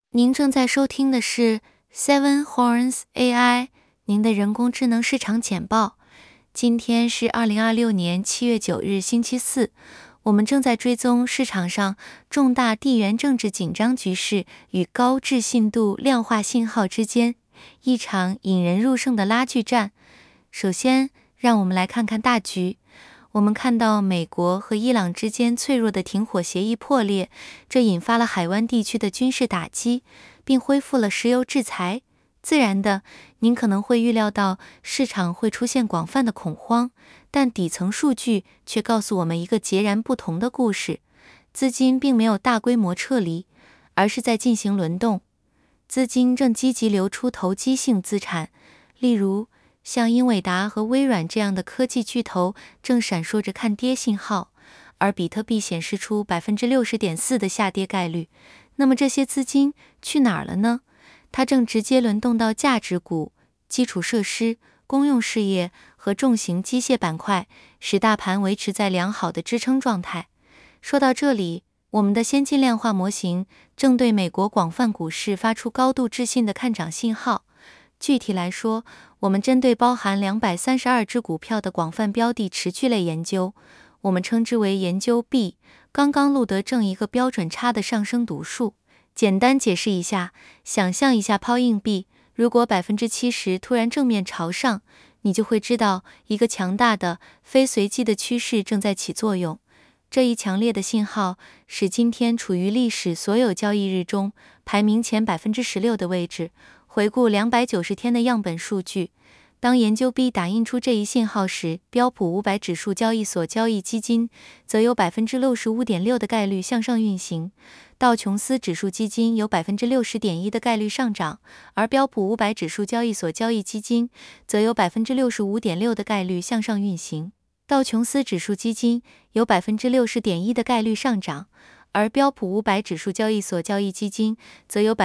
您正在收听的是 Seven Horns AI， 您的人工智能市场简报。今天是2026年7月9日，星期四。我们正在追踪市场上重大地缘政治紧张局势与高置信度量化信号之间一场引人入胜的拉锯战。首先，让我们来看看大局。我们看到美国和伊朗之间脆弱的停火协议破裂，这引发了海湾地区的军事打击，并恢复了石油制裁。自然的，您可能会预料到市场会出现广泛的恐慌，但底层数据却告诉我们一个截然不同的故事。资金并没有大规模撤离，而是在进行轮动。资金正积极流出投机性资产，例如像英伟达和微软这样的科技巨头正闪烁着看跌信号，而比特币显示出 60.4% 的下跌概率。那么这些资金去哪儿了呢？它正直接轮动到价值股、基础设施、公用事业和重型机械板块，使大盘维持在良好的支撑状态。说到这里，我们的先进量化模型正对美国广泛股市发出高度置信的看涨信号。具体来说，我们针对包含232只股票的广泛标的持续类研究，我们称之为研究 B， 刚刚录得正一个标准差的上升读数。简单解释一下，想象一下抛硬币，如果 70% 突然正面朝上，你就会知道一个强大的非随机的趋势正在起作用。这一强烈的信号使今天处于历史所有交易日中排名前 16% 的位置。回顾290天的样本数据，当研究 B 打印出这一信号时，标普500指数交易所交易基金则有 65.6% 的概率向上运行，道琼斯指数基金有 60.1% 的概率上涨，而标普500指数交易所交易基金则有 65.6% 的概率向上运行。道琼斯指数基金有 60.1% 的概率上涨，而标普500指数交易所交易基金则有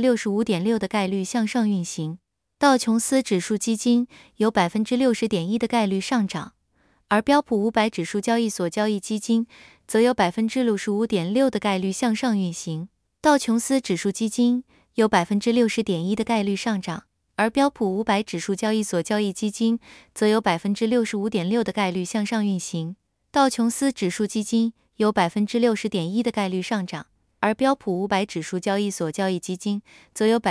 65.6% 的概率向上运行。道琼斯指数基金有 60.1% 的概率上涨，而标普500指数交易所交易基金则有 65.6% 的概率向上运行。道琼斯指数基金有 60.1% 的概率上涨，而标普500指数交易所交易基金则有 65.6% 的概率向上运行。道琼斯指数基金有 60.1% 的概率上涨，而标普500指数交易所交易基金则有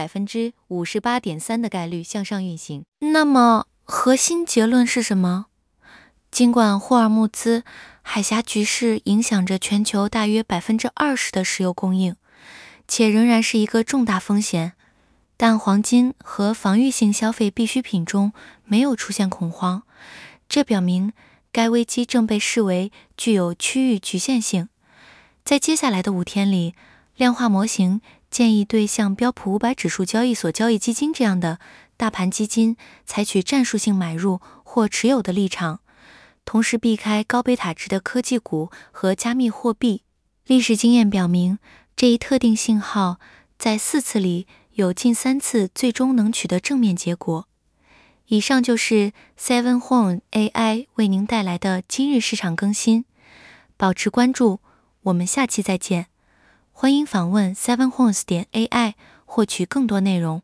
58.3% 的概率向上运行。那么核心结论是什么？尽管霍尔木兹海峡局势影响着全球大约 20% 的石油供应，且仍然是一个重大风险，但黄金和防御性消费必需品中没有出现恐慌，这表明该危机正被视为具有区域局限性。在接下来的5天里，量化模型建议对像标普500指数交易所交易基金这样的大盘基金采取战术性买入或持有的立场，同时避开高贝塔值的科技股和加密货币。历史经验表明，这一特定信号在4次里有近3次最终能取得正面结果。以上就是 Seven Horns AI 为您带来的今日市场更新，保持关注，我们下期再见。欢迎访问 7horns.ai 获取更多内容。